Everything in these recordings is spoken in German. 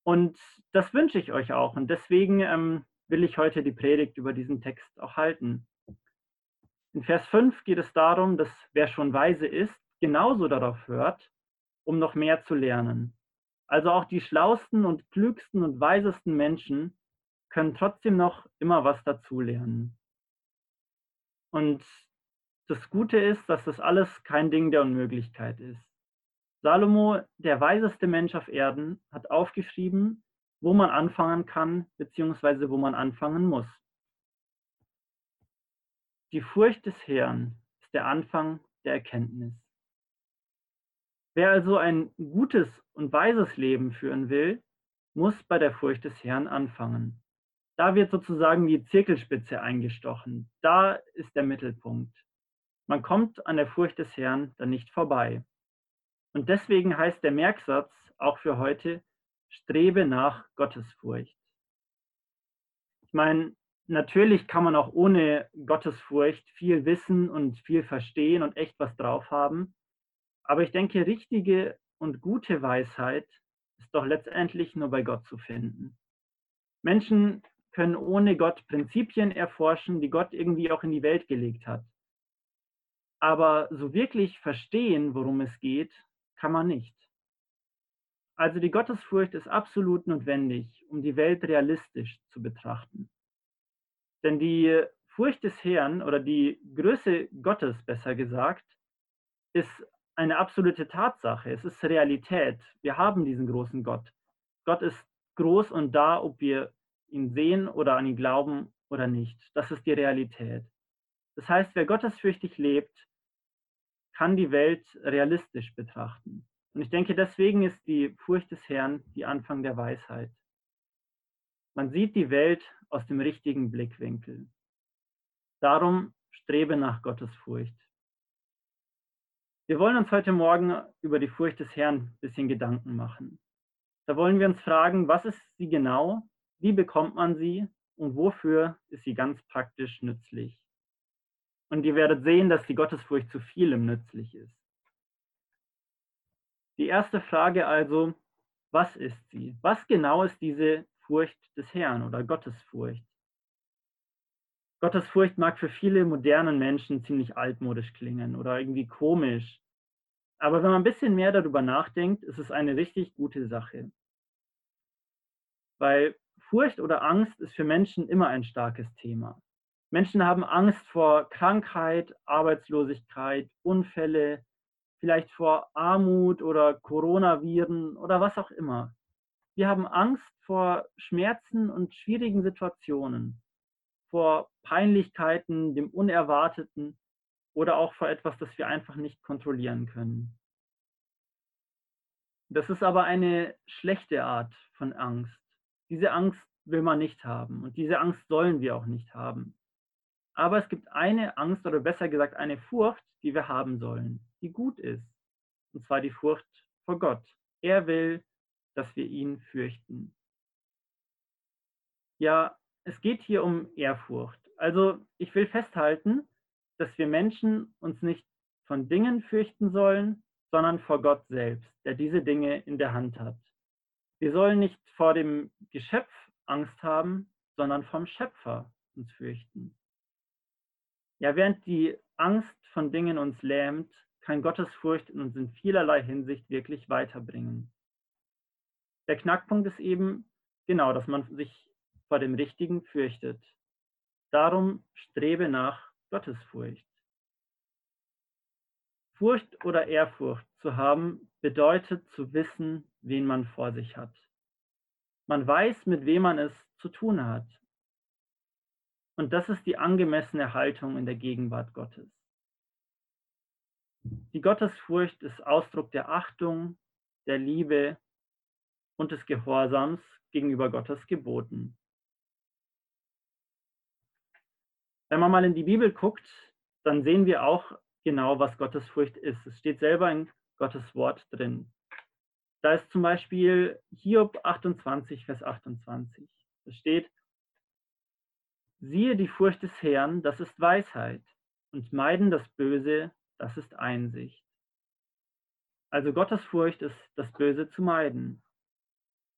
Und das wünsche ich euch auch. Und deswegen will ich heute die Predigt über diesen Text auch halten. In Vers 5 geht es darum, dass wer schon weise ist, genauso darauf hört, um noch mehr zu lernen. Also auch die schlausten und klügsten und weisesten Menschen können trotzdem noch immer was dazulernen. Und das Gute ist, dass das alles kein Ding der Unmöglichkeit ist. Salomo, der weiseste Mensch auf Erden, hat aufgeschrieben, wo man anfangen kann, beziehungsweise wo man anfangen muss. Die Furcht des Herrn ist der Anfang der Erkenntnis. Wer also ein gutes und weises Leben führen will, muss bei der Furcht des Herrn anfangen. Da wird sozusagen die Zirkelspitze eingestochen. Da ist der Mittelpunkt. Man kommt an der Furcht des Herrn dann nicht vorbei. Und deswegen heißt der Merksatz auch für heute, strebe nach Gottesfurcht. Ich meine, natürlich kann man auch ohne Gottesfurcht viel wissen und viel verstehen und echt was drauf haben. Aber ich denke, richtige und gute Weisheit ist doch letztendlich nur bei Gott zu finden. Menschen können ohne Gott Prinzipien erforschen, die Gott irgendwie auch in die Welt gelegt hat. Aber so wirklich verstehen, worum es geht, kann man nicht. Also die Gottesfurcht ist absolut notwendig, um die Welt realistisch zu betrachten. Denn die Furcht des Herrn oder die Größe Gottes, besser gesagt, ist eine absolute Tatsache. Es ist Realität. Wir haben diesen großen Gott. Gott ist groß und da, ob wir ihn sehen oder an ihn glauben oder nicht. Das ist die Realität. Das heißt, wer gottesfürchtig lebt, kann die Welt realistisch betrachten. Und ich denke, deswegen ist die Furcht des Herrn die Anfang der Weisheit. Man sieht die Welt aus dem richtigen Blickwinkel. Darum strebe nach Gottesfurcht. Wir wollen uns heute Morgen über die Furcht des Herrn ein bisschen Gedanken machen. Da wollen wir uns fragen, was ist sie genau, wie bekommt man sie und wofür ist sie ganz praktisch nützlich? Und ihr werdet sehen, dass die Gottesfurcht zu vielem nützlich ist. Die erste Frage also, was ist sie? Was genau ist diese Furcht des Herrn oder Gottesfurcht? Gottesfurcht mag für viele modernen Menschen ziemlich altmodisch klingen oder irgendwie komisch. Aber wenn man ein bisschen mehr darüber nachdenkt, ist es eine richtig gute Sache. Weil Furcht oder Angst ist für Menschen immer ein starkes Thema. Menschen haben Angst vor Krankheit, Arbeitslosigkeit, Unfälle, vielleicht vor Armut oder Coronaviren oder was auch immer. Wir haben Angst vor Schmerzen und schwierigen Situationen, vor Peinlichkeiten, dem Unerwarteten oder auch vor etwas, das wir einfach nicht kontrollieren können. Das ist aber eine schlechte Art von Angst. Diese Angst will man nicht haben und diese Angst sollen wir auch nicht haben. Aber es gibt eine Angst oder besser gesagt eine Furcht, die wir haben sollen, die gut ist. Und zwar die Furcht vor Gott. Er will, dass wir ihn fürchten. Ja, es geht hier um Ehrfurcht. Also ich will festhalten, dass wir Menschen uns nicht von Dingen fürchten sollen, sondern vor Gott selbst, der diese Dinge in der Hand hat. Wir sollen nicht vor dem Geschöpf Angst haben, sondern vom Schöpfer uns fürchten. Ja, während die Angst von Dingen uns lähmt, kann Gottesfurcht uns in vielerlei Hinsicht wirklich weiterbringen. Der Knackpunkt ist eben, genau, dass man sich vor dem Richtigen fürchtet. Darum strebe nach Gottesfurcht. Furcht oder Ehrfurcht zu haben, bedeutet zu wissen, wen man vor sich hat. Man weiß, mit wem man es zu tun hat. Und das ist die angemessene Haltung in der Gegenwart Gottes. Die Gottesfurcht ist Ausdruck der Achtung, der Liebe und des Gehorsams gegenüber Gottes Geboten. Wenn man mal in die Bibel guckt, dann sehen wir auch genau, was Gottesfurcht ist. Es steht selber in Gottes Wort drin. Da ist zum Beispiel Hiob 28, Vers 28. Es steht, siehe die Furcht des Herrn, das ist Weisheit, und meiden das Böse, das ist Einsicht. Also Gottesfurcht ist das Böse zu meiden.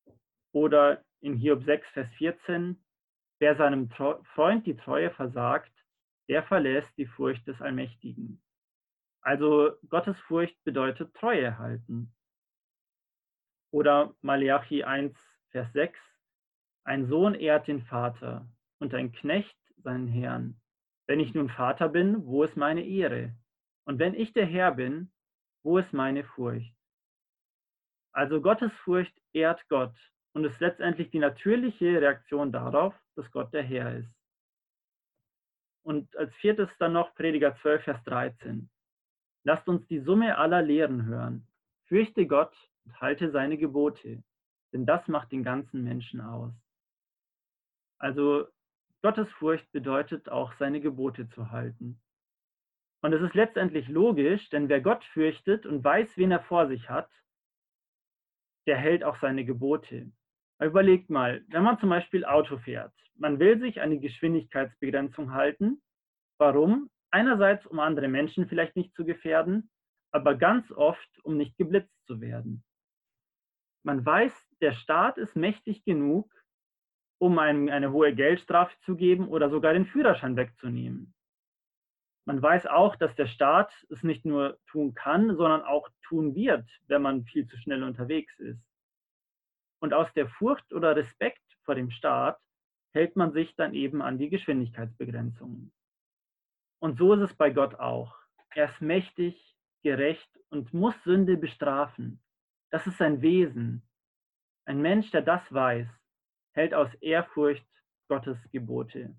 Oder in Hiob 6, Vers 14, wer seinem Freund die Treue versagt, der verlässt die Furcht des Allmächtigen. Also Gottesfurcht bedeutet Treue halten. Oder Maleachi 1, Vers 6, ein Sohn ehrt den Vater und ein Knecht seinen Herrn. Wenn ich nun Vater bin, wo ist meine Ehre? Und wenn ich der Herr bin, wo ist meine Furcht? Also Gottesfurcht ehrt Gott und ist letztendlich die natürliche Reaktion darauf, dass Gott der Herr ist. Und als viertes dann noch Prediger 12, Vers 13. Lasst uns die Summe aller Lehren hören. Fürchte Gott und halte seine Gebote, denn das macht den ganzen Menschen aus. Also Gottesfurcht bedeutet auch, seine Gebote zu halten. Und es ist letztendlich logisch, denn wer Gott fürchtet und weiß, wen er vor sich hat, der hält auch seine Gebote. Überlegt mal, wenn man zum Beispiel Auto fährt, man will sich an die Geschwindigkeitsbegrenzung halten. Warum? Einerseits, um andere Menschen vielleicht nicht zu gefährden, aber ganz oft, um nicht geblitzt zu werden. Man weiß, der Staat ist mächtig genug, um einem eine hohe Geldstrafe zu geben oder sogar den Führerschein wegzunehmen. Man weiß auch, dass der Staat es nicht nur tun kann, sondern auch tun wird, wenn man viel zu schnell unterwegs ist. Und aus der Furcht oder Respekt vor dem Staat hält man sich dann eben an die Geschwindigkeitsbegrenzungen. Und so ist es bei Gott auch. Er ist mächtig, gerecht und muss Sünde bestrafen. Das ist sein Wesen. Ein Mensch, der das weiß, hält aus Ehrfurcht Gottes Gebote.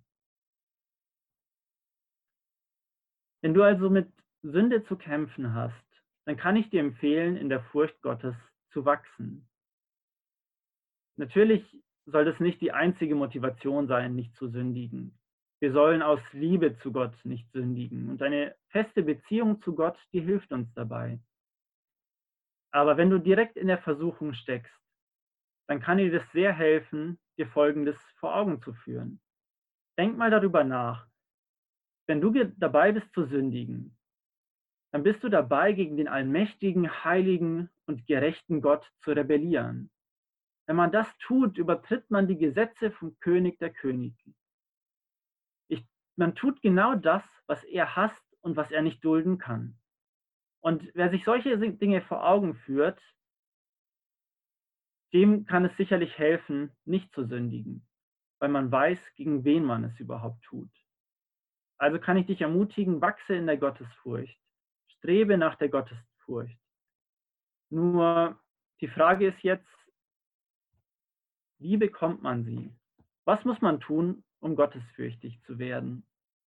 Wenn du also mit Sünde zu kämpfen hast, dann kann ich dir empfehlen, in der Furcht Gottes zu wachsen. Natürlich soll das nicht die einzige Motivation sein, nicht zu sündigen. Wir sollen aus Liebe zu Gott nicht sündigen. Und eine feste Beziehung zu Gott, die hilft uns dabei. Aber wenn du direkt in der Versuchung steckst, dann kann dir das sehr helfen, dir Folgendes vor Augen zu führen. Denk mal darüber nach. Wenn du dabei bist zu sündigen, dann bist du dabei, gegen den allmächtigen, heiligen und gerechten Gott zu rebellieren. Wenn man das tut, übertritt man die Gesetze vom König der Könige. Man tut genau das, was er hasst und was er nicht dulden kann. Und wer sich solche Dinge vor Augen führt, dem kann es sicherlich helfen, nicht zu sündigen, weil man weiß, gegen wen man es überhaupt tut. Also kann ich dich ermutigen, wachse in der Gottesfurcht, strebe nach der Gottesfurcht. Nur die Frage ist jetzt, wie bekommt man sie? Was muss man tun, um gottesfürchtig zu werden?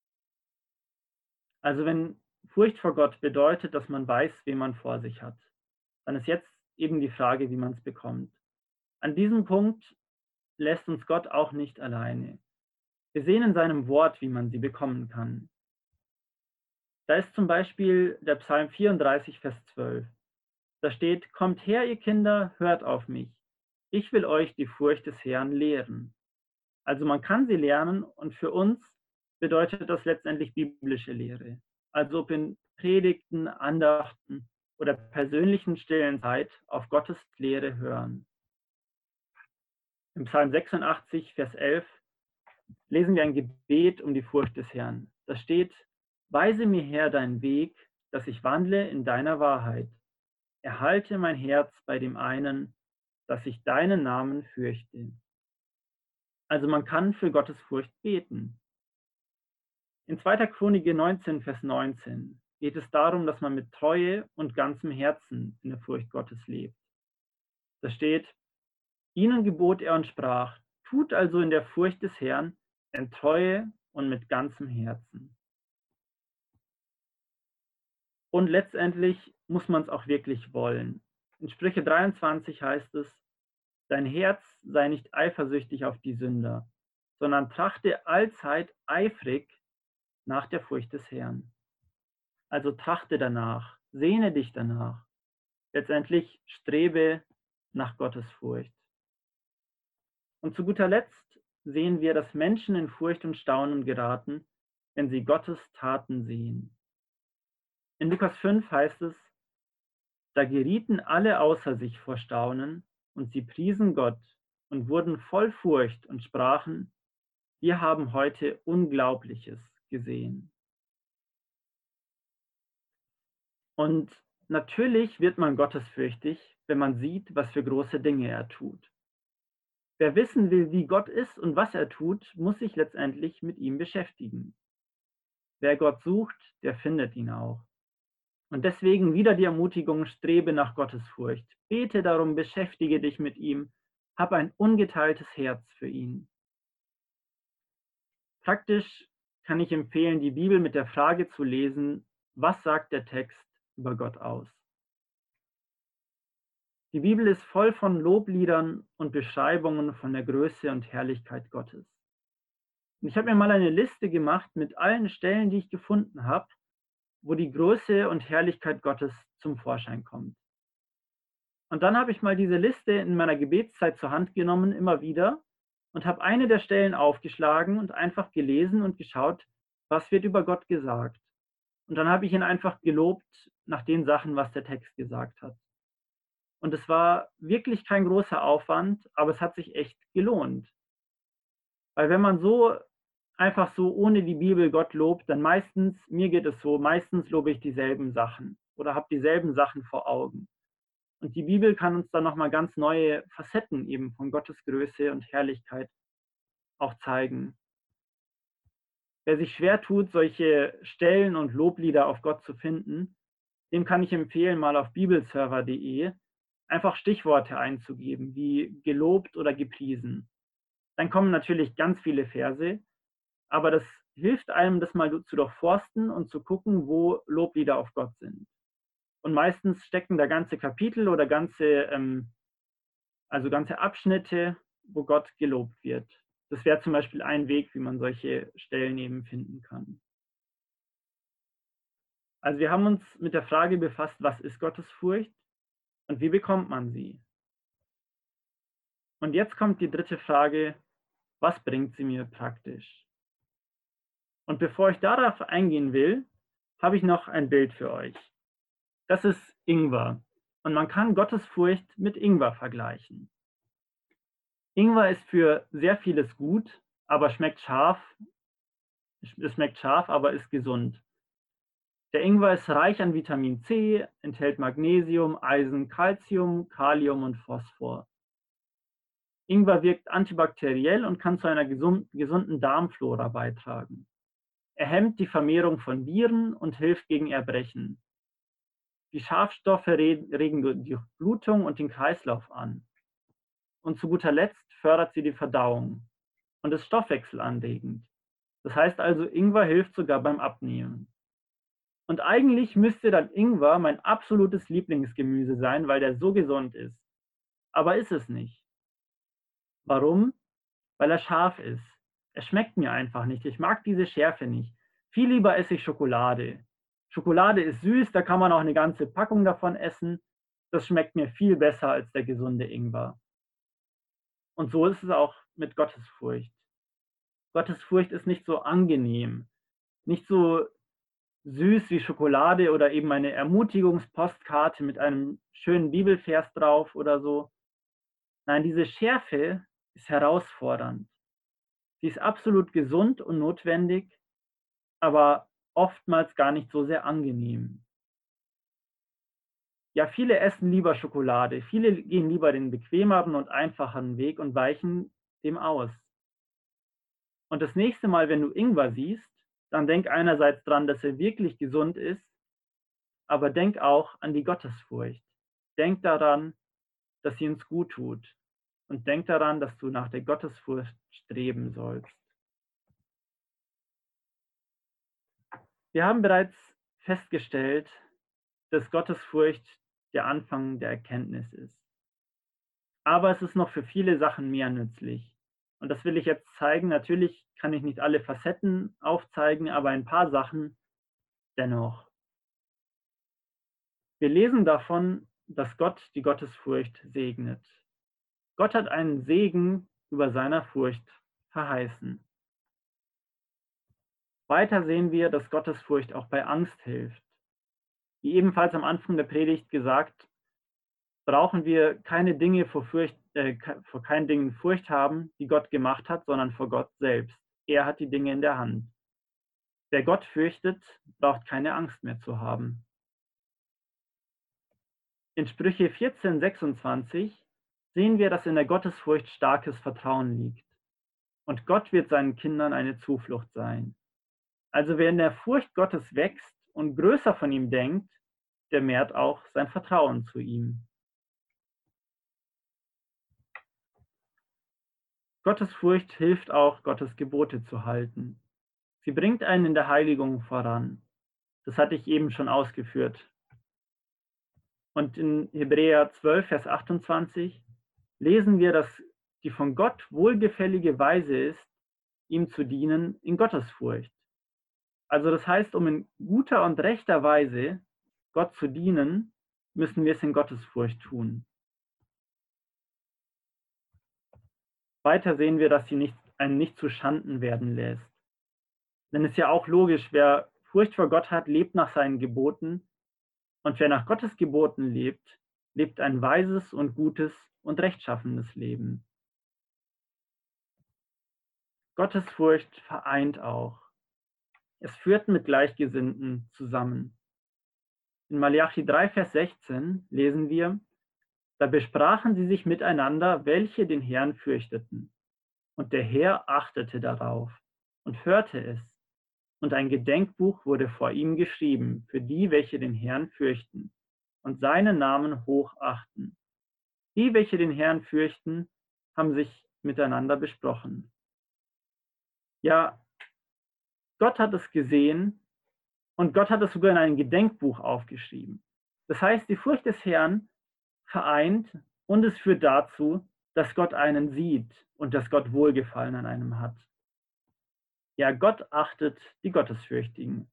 Also wenn Furcht vor Gott bedeutet, dass man weiß, wen man vor sich hat, dann ist jetzt eben die Frage, wie man es bekommt. An diesem Punkt lässt uns Gott auch nicht alleine. Wir sehen in seinem Wort, wie man sie bekommen kann. Da ist zum Beispiel der Psalm 34, Vers 12. Da steht, kommt her, ihr Kinder, hört auf mich. Ich will euch die Furcht des Herrn lehren. Also man kann sie lernen und für uns bedeutet das letztendlich biblische Lehre. Also ob in Predigten, Andachten oder persönlichen stillen Zeit auf Gottes Lehre hören. Im Psalm 86, Vers 11 lesen wir ein Gebet um die Furcht des Herrn. Da steht, weise mir her deinen Weg, dass ich wandle in deiner Wahrheit. Erhalte mein Herz bei dem einen, dass ich deinen Namen fürchte. Also man kann für Gottes Furcht beten. In 2. Chronik 19, Vers 19 geht es darum, dass man mit Treue und ganzem Herzen in der Furcht Gottes lebt. Da steht, ihnen gebot er und sprach, tut also in der Furcht des Herrn, in Treue und mit ganzem Herzen. Und letztendlich muss man es auch wirklich wollen. In Sprüche 23 heißt es, dein Herz sei nicht eifersüchtig auf die Sünder, sondern trachte allzeit eifrig nach der Furcht des Herrn. Also trachte danach, sehne dich danach. Letztendlich strebe nach Gottes Furcht. Und zu guter Letzt sehen wir, dass Menschen in Furcht und Staunen geraten, wenn sie Gottes Taten sehen. In Lukas 5 heißt es, da gerieten alle außer sich vor Staunen und sie priesen Gott und wurden voll Furcht und sprachen: Wir haben heute Unglaubliches gesehen. Und natürlich wird man gottesfürchtig, wenn man sieht, was für große Dinge er tut. Wer wissen will, wie Gott ist und was er tut, muss sich letztendlich mit ihm beschäftigen. Wer Gott sucht, der findet ihn auch. Und deswegen wieder die Ermutigung: Strebe nach Gottesfurcht. Bete darum, beschäftige dich mit ihm, hab ein ungeteiltes Herz für ihn. Praktisch kann ich empfehlen, die Bibel mit der Frage zu lesen: Was sagt der Text über Gott aus? Die Bibel ist voll von Lobliedern und Beschreibungen von der Größe und Herrlichkeit Gottes. Und ich habe mir mal eine Liste gemacht mit allen Stellen, die ich gefunden habe, wo die Größe und Herrlichkeit Gottes zum Vorschein kommt. Und dann habe ich mal diese Liste in meiner Gebetszeit zur Hand genommen, immer wieder, und habe eine der Stellen aufgeschlagen und einfach gelesen und geschaut, was wird über Gott gesagt. Und dann habe ich ihn einfach gelobt nach den Sachen, was der Text gesagt hat. Und es war wirklich kein großer Aufwand, aber es hat sich echt gelohnt. Weil wenn man so einfach so ohne die Bibel Gott lobt, dann meistens, mir geht es so, meistens lobe ich dieselben Sachen oder habe dieselben Sachen vor Augen. Und die Bibel kann uns dann nochmal ganz neue Facetten eben von Gottes Größe und Herrlichkeit auch zeigen. Wer sich schwer tut, solche Stellen und Loblieder auf Gott zu finden, dem kann ich empfehlen, mal auf bibelserver.de einfach Stichworte einzugeben, wie gelobt oder gepriesen. Dann kommen natürlich ganz viele Verse, aber das hilft einem, das mal zu durchforsten und zu gucken, wo Loblieder auf Gott sind. Und meistens stecken da ganze Kapitel oder ganze Abschnitte, wo Gott gelobt wird. Das wäre zum Beispiel ein Weg, wie man solche Stellen eben finden kann. Also wir haben uns mit der Frage befasst, was ist Gottesfurcht und wie bekommt man sie? Und jetzt kommt die dritte Frage: Was bringt sie mir praktisch? Und bevor ich darauf eingehen will, habe ich noch ein Bild für euch. Das ist Ingwer. Und man kann Gottesfurcht mit Ingwer vergleichen. Ingwer ist für sehr vieles gut, aber schmeckt scharf. Es schmeckt scharf, aber ist gesund. Der Ingwer ist reich an Vitamin C, enthält Magnesium, Eisen, Calcium, Kalium und Phosphor. Ingwer wirkt antibakteriell und kann zu einer gesunden Darmflora beitragen. Er hemmt die Vermehrung von Viren und hilft gegen Erbrechen. Die Schadstoffe regen die Blutung und den Kreislauf an. Und zu guter Letzt fördert sie die Verdauung und ist stoffwechselanregend. Das heißt also, Ingwer hilft sogar beim Abnehmen. Und eigentlich müsste dann Ingwer mein absolutes Lieblingsgemüse sein, weil der so gesund ist. Aber ist es nicht. Warum? Weil er scharf ist. Er schmeckt mir einfach nicht. Ich mag diese Schärfe nicht. Viel lieber esse ich Schokolade. Schokolade ist süß, da kann man auch eine ganze Packung davon essen. Das schmeckt mir viel besser als der gesunde Ingwer. Und so ist es auch mit Gottesfurcht. Gottesfurcht ist nicht so angenehm, nicht so süß wie Schokolade oder eben eine Ermutigungspostkarte mit einem schönen Bibelvers drauf oder so. Nein, diese Schärfe ist herausfordernd. Sie ist absolut gesund und notwendig, aber oftmals gar nicht so sehr angenehm. Ja, viele essen lieber Schokolade, viele gehen lieber den bequemeren und einfacheren Weg und weichen dem aus. Und das nächste Mal, wenn du Ingwer siehst, dann denk einerseits dran, dass er wirklich gesund ist, aber denk auch an die Gottesfurcht. Denk daran, dass sie uns gut tut. Und denk daran, dass du nach der Gottesfurcht streben sollst. Wir haben bereits festgestellt, dass Gottesfurcht der Anfang der Erkenntnis ist. Aber es ist noch für viele Sachen mehr nützlich. Und das will ich jetzt zeigen. Natürlich kann ich nicht alle Facetten aufzeigen, aber ein paar Sachen dennoch. Wir lesen davon, dass Gott die Gottesfurcht segnet. Gott hat einen Segen über seiner Furcht verheißen. Weiter sehen wir, dass Gottesfurcht auch bei Angst hilft. Wie ebenfalls am Anfang der Predigt gesagt, brauchen wir keine Dinge vor Furcht vor keinen Dingen Furcht haben, die Gott gemacht hat, sondern vor Gott selbst. Er hat die Dinge in der Hand. Wer Gott fürchtet, braucht keine Angst mehr zu haben. In Sprüche 14,26 sehen wir, dass in der Gottesfurcht starkes Vertrauen liegt. Und Gott wird seinen Kindern eine Zuflucht sein. Also wer in der Furcht Gottes wächst und größer von ihm denkt, der mehrt auch sein Vertrauen zu ihm. Gottesfurcht hilft auch, Gottes Gebote zu halten. Sie bringt einen in der Heiligung voran. Das hatte ich eben schon ausgeführt. Und in Hebräer 12, Vers 28 lesen wir, dass die von Gott wohlgefällige Weise ist, ihm zu dienen in Gottesfurcht. Also das heißt, um in guter und rechter Weise Gott zu dienen, müssen wir es in Gottesfurcht tun. Weiter sehen wir, dass sie einen nicht zu Schanden werden lässt. Denn es ist ja auch logisch, wer Furcht vor Gott hat, lebt nach seinen Geboten. Und wer nach Gottes Geboten lebt, lebt ein weises und gutes und rechtschaffenes Leben. Gottesfurcht vereint auch. Es führt mit Gleichgesinnten zusammen. In Malachi 3, Vers 16 lesen wir, da besprachen sie sich miteinander, welche den Herrn fürchteten. Und der Herr achtete darauf und hörte es. Und ein Gedenkbuch wurde vor ihm geschrieben, für die, welche den Herrn fürchten und seinen Namen hochachten. Die, welche den Herrn fürchten, haben sich miteinander besprochen. Ja, Gott hat es gesehen und Gott hat es sogar in ein Gedenkbuch aufgeschrieben. Das heißt, die Furcht des Herrn vereint und es führt dazu, dass Gott einen sieht und dass Gott Wohlgefallen an einem hat. Ja, Gott achtet die Gottesfürchtigen.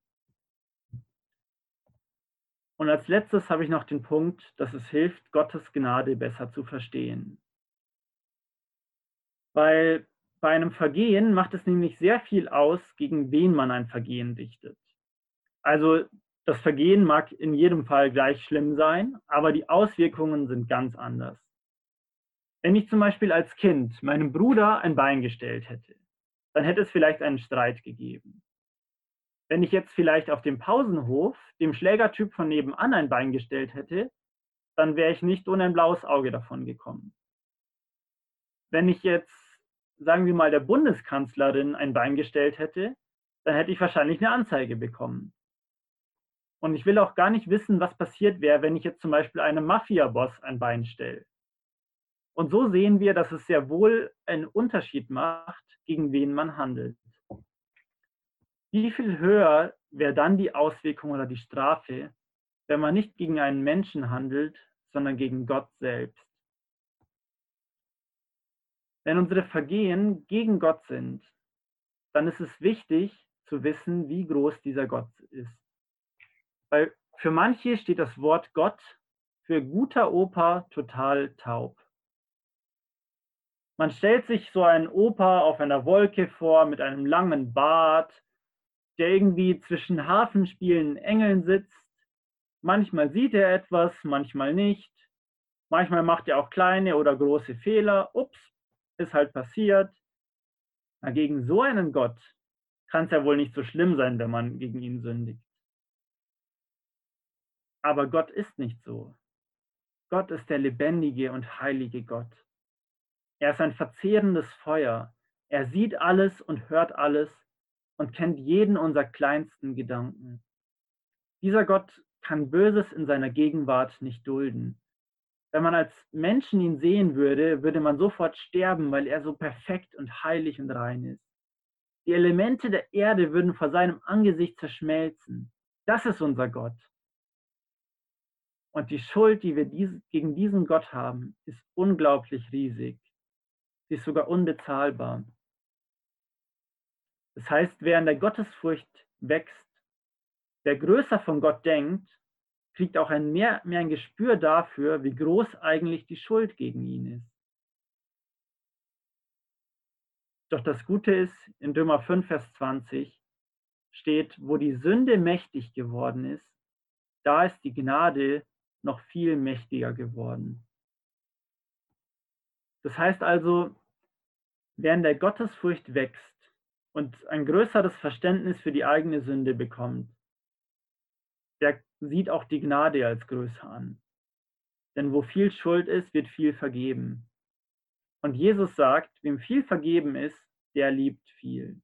Und als letztes habe ich noch den Punkt, dass es hilft, Gottes Gnade besser zu verstehen. Weil bei einem Vergehen macht es nämlich sehr viel aus, gegen wen man ein Vergehen richtet. Also das Vergehen mag in jedem Fall gleich schlimm sein, aber die Auswirkungen sind ganz anders. Wenn ich zum Beispiel als Kind meinem Bruder ein Bein gestellt hätte, dann hätte es vielleicht einen Streit gegeben. Wenn ich jetzt vielleicht auf dem Pausenhof dem Schlägertyp von nebenan ein Bein gestellt hätte, dann wäre ich nicht ohne ein blaues Auge davon gekommen. Wenn ich jetzt, sagen wir mal, der Bundeskanzlerin ein Bein gestellt hätte, dann hätte ich wahrscheinlich eine Anzeige bekommen. Und ich will auch gar nicht wissen, was passiert wäre, wenn ich jetzt zum Beispiel einem Mafia-Boss ein Bein stelle. Und so sehen wir, dass es sehr wohl einen Unterschied macht, gegen wen man handelt. Wie viel höher wäre dann die Auswirkung oder die Strafe, wenn man nicht gegen einen Menschen handelt, sondern gegen Gott selbst? Wenn unsere Vergehen gegen Gott sind, dann ist es wichtig zu wissen, wie groß dieser Gott ist. Weil für manche steht das Wort Gott für guter Opa total taub. Man stellt sich so einen Opa auf einer Wolke vor mit einem langen Bart, der irgendwie zwischen harfenspielenden Engeln sitzt. Manchmal sieht er etwas, manchmal nicht. Manchmal macht er auch kleine oder große Fehler. Ups, ist halt passiert. Na, gegen so einen Gott kann es ja wohl nicht so schlimm sein, wenn man gegen ihn sündigt. Aber Gott ist nicht so. Gott ist der lebendige und heilige Gott. Er ist ein verzehrendes Feuer. Er sieht alles und hört alles und kennt jeden unserer kleinsten Gedanken. Dieser Gott kann Böses in seiner Gegenwart nicht dulden. Wenn man als Menschen ihn sehen würde, würde man sofort sterben, weil er so perfekt und heilig und rein ist. Die Elemente der Erde würden vor seinem Angesicht zerschmelzen. Das ist unser Gott. Und die Schuld, die wir gegen diesen Gott haben, ist unglaublich riesig. Sie ist sogar unbezahlbar. Das heißt, wer in der Gottesfurcht wächst, wer größer von Gott denkt, kriegt auch mehr ein Gespür dafür, wie groß eigentlich die Schuld gegen ihn ist. Doch das Gute ist, in Römer 5, Vers 20 steht, wo die Sünde mächtig geworden ist, da ist die Gnade noch viel mächtiger geworden. Das heißt also, wer in der Gottesfurcht wächst und ein größeres Verständnis für die eigene Sünde bekommt, der sieht auch die Gnade als größer an. Denn wo viel Schuld ist, wird viel vergeben. Und Jesus sagt, wem viel vergeben ist, der liebt viel.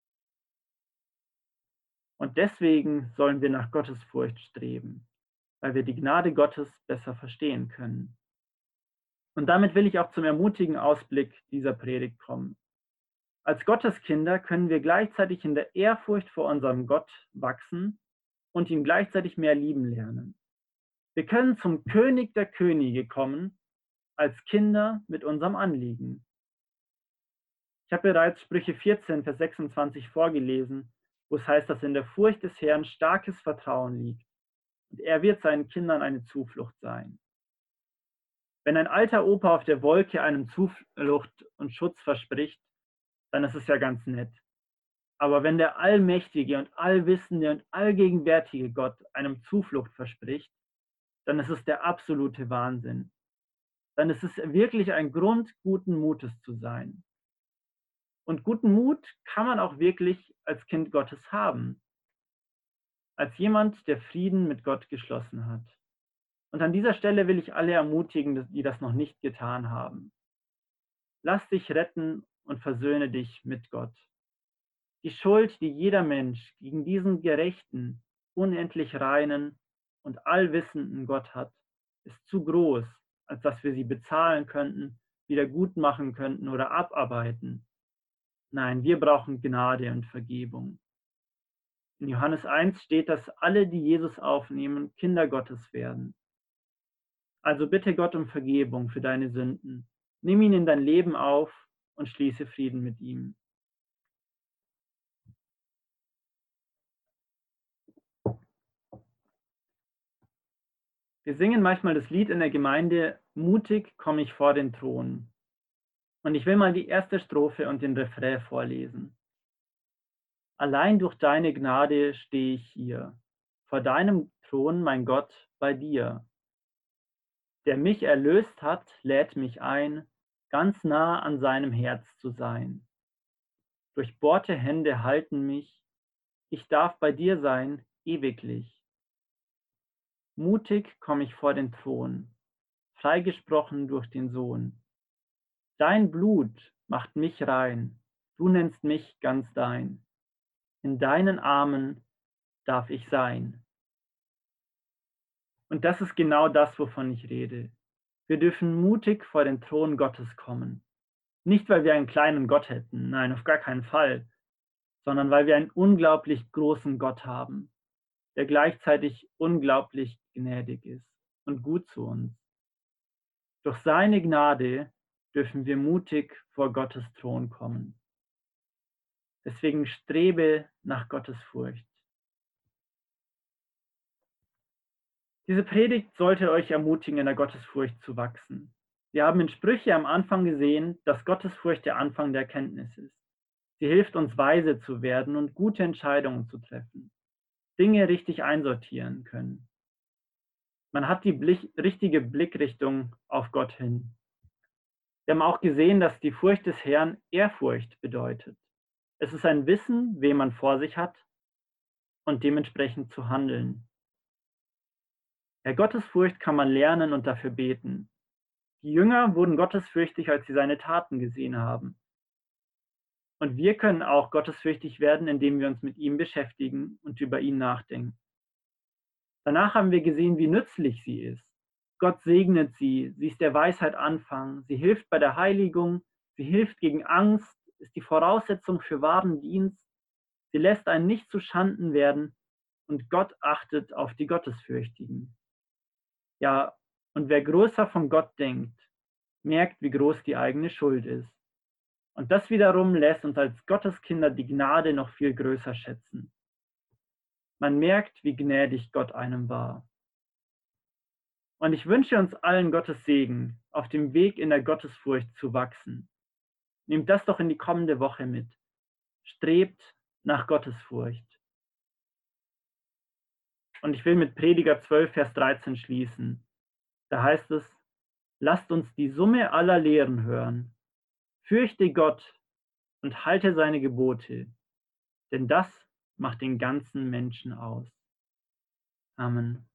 Und deswegen sollen wir nach Gottesfurcht streben, weil wir die Gnade Gottes besser verstehen können. Und damit will ich auch zum ermutigen Ausblick dieser Predigt kommen. Als Gotteskinder können wir gleichzeitig in der Ehrfurcht vor unserem Gott wachsen und ihn gleichzeitig mehr lieben lernen. Wir können zum König der Könige kommen, als Kinder mit unserem Anliegen. Ich habe bereits Sprüche 14, Vers 26 vorgelesen, wo es heißt, dass in der Furcht des Herrn starkes Vertrauen liegt und er wird seinen Kindern eine Zuflucht sein. Wenn ein alter Opa auf der Wolke einem Zuflucht und Schutz verspricht, dann ist es ja ganz nett. Aber wenn der allmächtige und allwissende und allgegenwärtige Gott einem Zuflucht verspricht, dann ist es der absolute Wahnsinn. Dann ist es wirklich ein Grund, guten Mutes zu sein. Und guten Mut kann man auch wirklich als Kind Gottes haben, als jemand, der Frieden mit Gott geschlossen hat. Und an dieser Stelle will ich alle ermutigen, die das noch nicht getan haben. Lass dich retten und versöhne dich mit Gott. Die Schuld, die jeder Mensch gegen diesen gerechten, unendlich reinen und allwissenden Gott hat, ist zu groß, als dass wir sie bezahlen könnten, wieder gut machen könnten oder abarbeiten. Nein, wir brauchen Gnade und Vergebung. In Johannes 1 steht, dass alle, die Jesus aufnehmen, Kinder Gottes werden. Also bitte Gott um Vergebung für deine Sünden. Nimm ihn in dein Leben auf und schließe Frieden mit ihm. Wir singen manchmal das Lied in der Gemeinde, mutig komme ich vor den Thron. Und ich will mal die erste Strophe und den Refrain vorlesen. Allein durch deine Gnade stehe ich hier, vor deinem Thron, mein Gott, bei dir. Der mich erlöst hat, lädt mich ein, ganz nah an seinem Herz zu sein. Durchbohrte Hände halten mich, ich darf bei dir sein, ewiglich. Mutig komme ich vor den Thron, freigesprochen durch den Sohn. Dein Blut macht mich rein, du nennst mich ganz dein. In deinen Armen darf ich sein. Und das ist genau das, wovon ich rede. Wir dürfen mutig vor den Thron Gottes kommen. Nicht, weil wir einen kleinen Gott hätten, nein, auf gar keinen Fall, sondern weil wir einen unglaublich großen Gott haben, der gleichzeitig unglaublich gnädig ist und gut zu uns. Durch seine Gnade dürfen wir mutig vor Gottes Thron kommen. Deswegen strebe nach Gottes Furcht. Diese Predigt sollte euch ermutigen, in der Gottesfurcht zu wachsen. Wir haben in Sprüche am Anfang gesehen, dass Gottesfurcht der Anfang der Erkenntnis ist. Sie hilft uns, weise zu werden und gute Entscheidungen zu treffen, Dinge richtig einsortieren können. Man hat die richtige Blickrichtung auf Gott hin. Wir haben auch gesehen, dass die Furcht des Herrn Ehrfurcht bedeutet. Es ist ein Wissen, wen man vor sich hat und dementsprechend zu handeln. Ja, Gottesfurcht kann man lernen und dafür beten. Die Jünger wurden gottesfürchtig, als sie seine Taten gesehen haben. Und wir können auch gottesfürchtig werden, indem wir uns mit ihm beschäftigen und über ihn nachdenken. Danach haben wir gesehen, wie nützlich sie ist. Gott segnet sie, sie ist der Weisheit Anfang, sie hilft bei der Heiligung, sie hilft gegen Angst, ist die Voraussetzung für wahren Dienst, sie lässt einen nicht zu Schanden werden und Gott achtet auf die Gottesfürchtigen. Ja, und wer größer von Gott denkt, merkt, wie groß die eigene Schuld ist. Und das wiederum lässt uns als Gotteskinder die Gnade noch viel größer schätzen. Man merkt, wie gnädig Gott einem war. Und ich wünsche uns allen Gottes Segen, auf dem Weg in der Gottesfurcht zu wachsen. Nehmt das doch in die kommende Woche mit. Strebt nach Gottesfurcht. Und ich will mit Prediger 12, Vers 13 schließen. Da heißt es, Lasst uns die Summe aller Lehren hören. Fürchte Gott und halte seine Gebote, denn das macht den ganzen Menschen aus. Amen.